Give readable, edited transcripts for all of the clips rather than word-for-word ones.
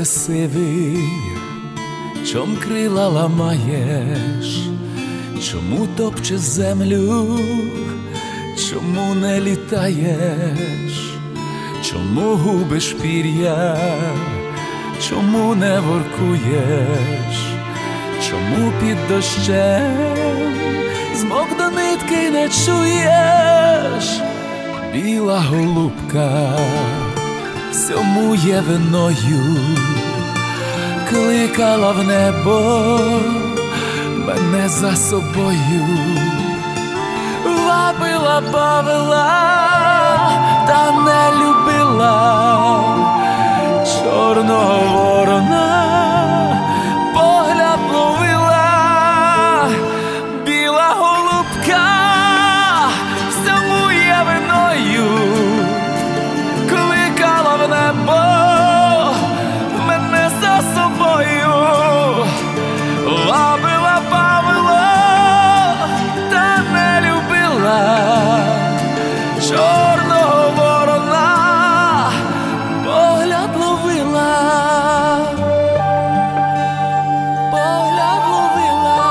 сивий, чом крила ламаєш, чому топчеш землю, чому не літаєш, чому губиш пір'я, чому не воркуєш, чому під дощем змок до нитки не чуєш? Біла голубка всьому є виною, кликала в небо мене за собою, вабила, бавила, та не любила чорного ворона, погляд ловила. Біла голубка всьому є виною, кликала в небо мене за собою, вабила, бавила, та не любила чорного ворона, погляд ловила, погляд ловила.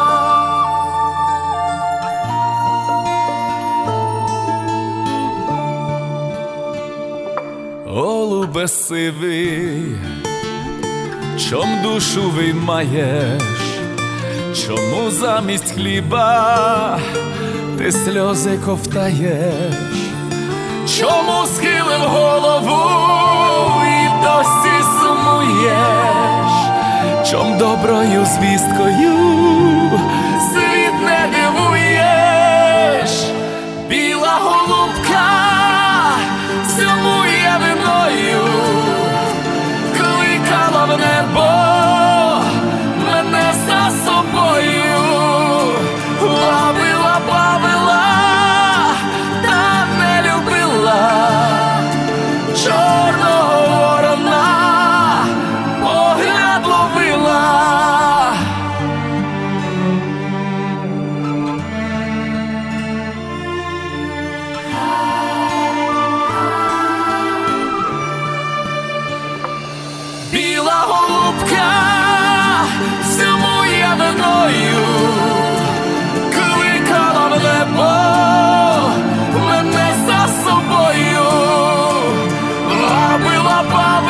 Голубе сивий, чом душу виймаєш, чому замість хліба ти сльози ковтаєш, чому схилив голову і досі сумуєш, чом доброю звісткою світ не дивуєш? Біла голубка всьому є виною, кликала в небо мене за собою, ловила, бавила, та не любила чорного ворона, погляд ловила. Біла голубка всьому є виною, кликала в небо мене за собою, вабила,